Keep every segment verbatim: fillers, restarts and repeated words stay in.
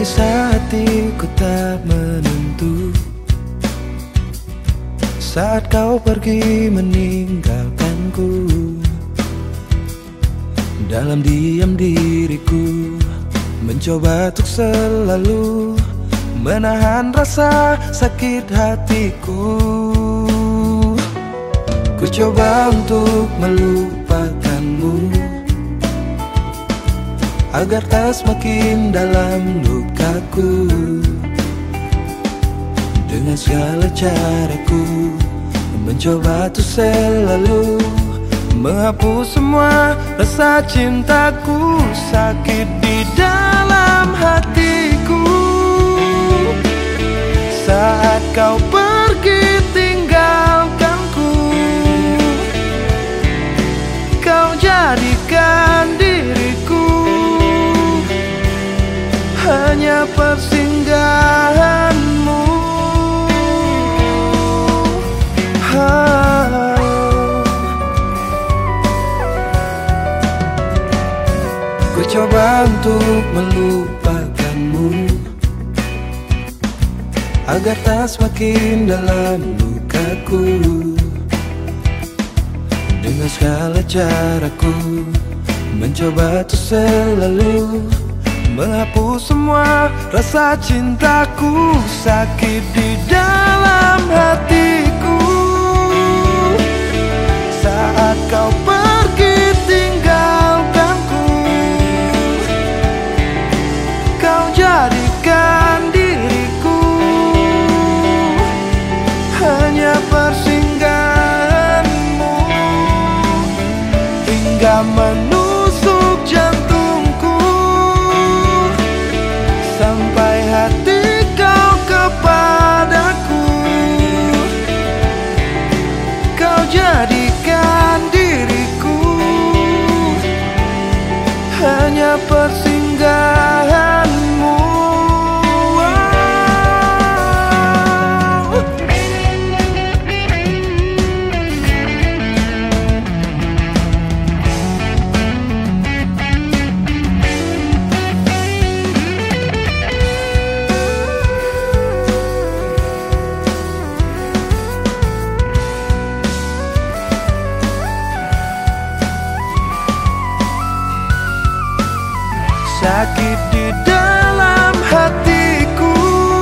Gelisah hatiku tak menentu saat kau pergi meninggalkanku. Dalam diam diriku mencoba untuk selalu menahan rasa sakit hatiku. Ku coba untuk melupakanmu agar tak semakin dalam lukaku. Dengan segala caraku mencoba untuk selalu menghapus semua rasa cintaku. Sakit di dalam hatiku saat kau pergi tinggalkanku. Kau jadikan diriku hanya persinggahanmu. Ku coba untuk melupakanmu agar tak semakin dalam lukaku. Dengan segala caraku mencoba untuk selalu menghapus semua rasa cintaku. Sakit di dalam hatiku saat kau pergi tinggalkanku. Kau jadikan diriku hanya persinggahanmu, hingga menusuk jantungku sampai hati kau kepadaku. Kau jadikan diriku hanya persinggahanmu. Sakit di dalam hatiku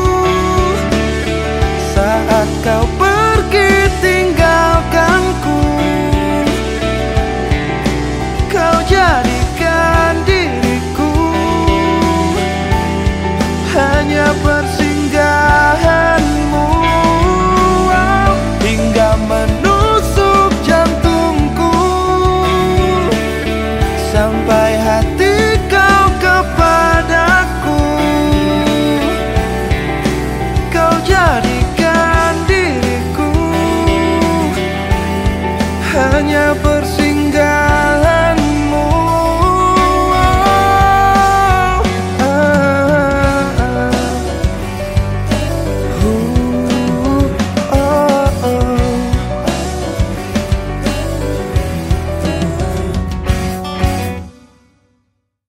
saat kau pergi tinggalkanku. Kau jadikan diriku hanya persinggahanmu, hingga menusuk jantungku sampai hati kepadaku. Kau jadikan diriku hanya bersih